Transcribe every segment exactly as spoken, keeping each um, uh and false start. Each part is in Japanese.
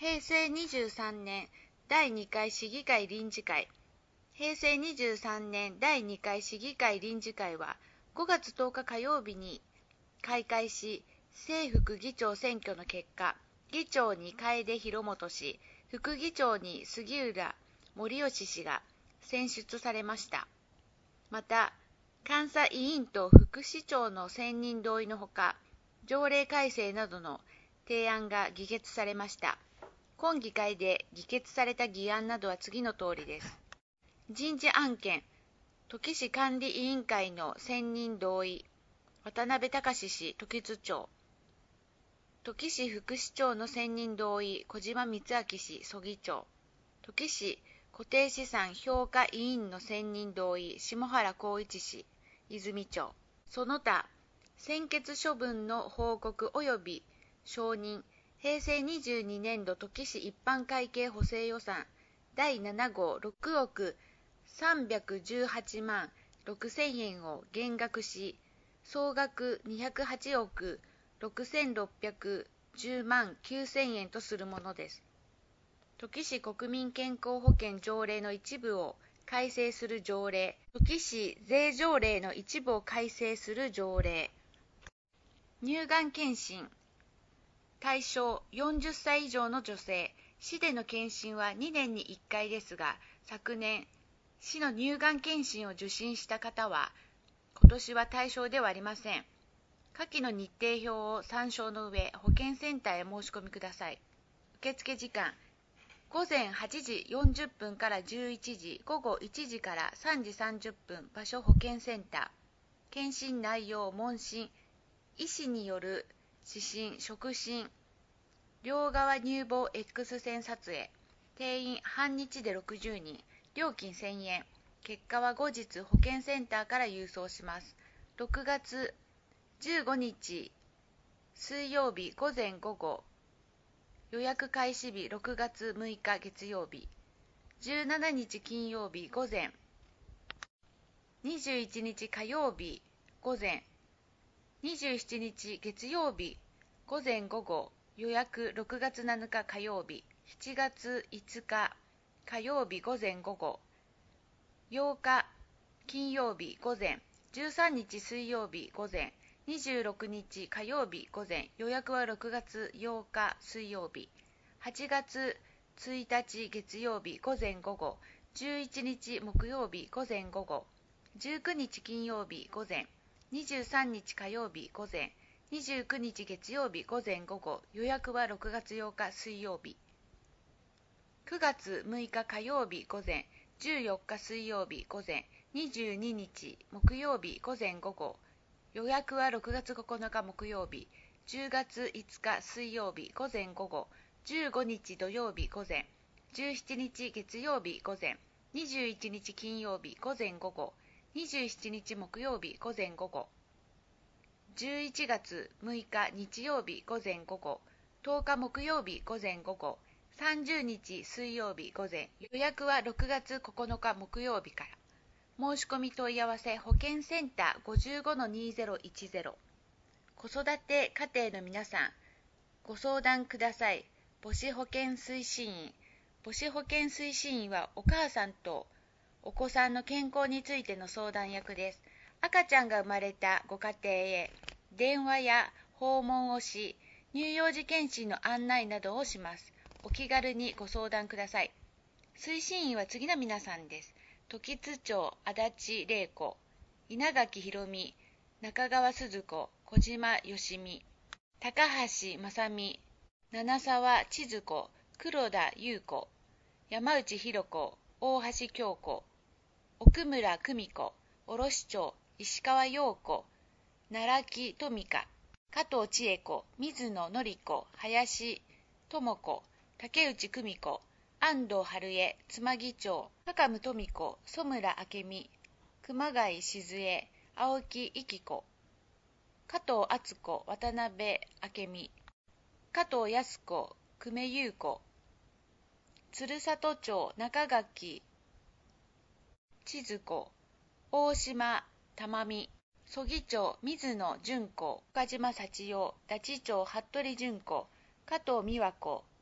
へいせいにじゅうさんねんだいにかい市議会臨時会。へいせいにじゅうさんねんだいにかい市議会臨時会はごがつとおか火曜日に開会し、正副議長選挙の結果、議長に楓博元氏、副議長に杉浦盛吉氏が選出されました。また、監査委員と副市長の選任同意のほか、条例改正などの提案が議決されました。今議会で議決された議案などは次の通りです。人事案件、土岐市管理委員会の選任同意、渡辺隆氏時津町。土岐市副市長の選任同意、小島光明氏曽木町。土岐市固定資産評価委員の選任同意、下原光一氏泉町。その他、専決処分の報告及び承認、へいせいにじゅうにねんど土岐市一般会計補正予算だいなな号ろくおくさんびゃくじゅうはちまんろくせんえんを減額し、総額にひゃくはちおくろくせんろっぴゃくじゅうまんきゅうせんえんとするものです。土岐市国民健康保険条例の一部を改正する条例、土岐市税条例の一部を改正する条例。乳がん検診対象よんじゅっさい以上の女性。市での検診はにねんにいっかいですが、昨年、市の乳がん検診を受診した方は、今年は対象ではありません。下記の日程表を参照の上、保健センターへ申し込みください。受付時間、ごぜんはちじよんじゅっぷんからじゅういちじ、ごごいちじからさんじさんじゅっぷん、場所保健センター。検診内容、問診、医師による視診、触診、両側乳房 X 線撮影、定員半日でろくじゅうにん、料金せんえん、結果は後日保健センターから郵送します。ろくがつじゅうごにち水曜日午前午後、予約開始日ろくがつむいか月曜日、じゅうしちにち金曜日午前、にじゅういちにち火曜日午前、にじゅうしちにち月曜日午前午後、予約ろくがつなのか火曜日、しちがついつか火曜日午前午後、ようか金曜日午前、じゅうさんにち水曜日午前、にじゅうろくにち火曜日午前、予約はろくがつようか水曜日、はちがつついたち月曜日午前午後、じゅういちにち木曜日午前午後、じゅうくにち金曜日午前、にじゅうさんにち火曜日午前、にじゅうくにち月曜日午前午後、予約はろくがつようか水曜日、くがつむいか火曜日午前、じゅうよっか水曜日午前、にじゅうににち木曜日午前午後、予約はろくがつここのか木曜日、じゅうがついつか水曜日午前午後、じゅうごにち土曜日午前、じゅうしちにち月曜日午前、にじゅういちにち金曜日午前午後、にじゅうしちにち木曜日午前午後、じゅういちがつむいか日曜日午前午後、とおか木曜日午前午後、さんじゅうにち水曜日午前、予約はろくがつここのか木曜日から。申し込み問い合わせ保健センター ごじゅうごのにせろいちぜろ。子育て家庭の皆さん、ご相談ください。母子保健推進員。母子保健推進員はお母さんとお子さんの健康についての相談役です。赤ちゃんが生まれたご家庭へ電話や訪問をし、乳幼児検診の案内などをします。お気軽にご相談ください。推進員は次の皆さんです。時津町足立玲子、稲垣ひろみ、中川鈴子、小島よしみ、高橋正美、七沢千鶴子、黒田優子、山内弘子、大橋京子、奥村久美子、卸町石川陽子、奈良木富香、加藤千恵子、水野典子、林智子、竹内久美子、安藤春江、妻木町、高武富子、曽村明美、熊谷静江、青木育子、加藤敦子、渡辺明美、加藤靖子、久米優子、鶴里町、中垣千鶴子、大島珠美、曽木町、水野純子、岡島幸代、太刀町、服部純子、加藤美和子、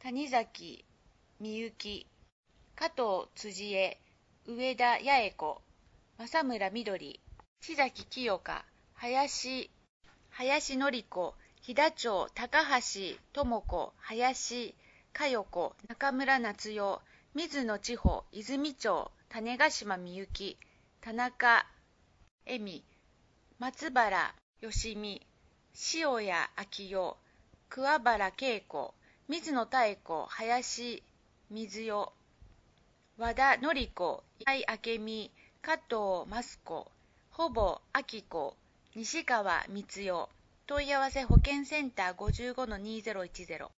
谷崎みゆき、加藤辻江、上田八重子、正村みどり、千崎清香、林林典子、飛騨町高橋智子、林佳代子、中村夏代、水野千穂、泉町種子島みゆき、田中恵美、松原芳美、塩谷昭代、桑原恵子、水野妙子、林水代、和田典子、今井明美、加藤益子、ほぼ明子、西川光代。問い合わせ保健センター ごじゅうごのにせんじゅういちゼロ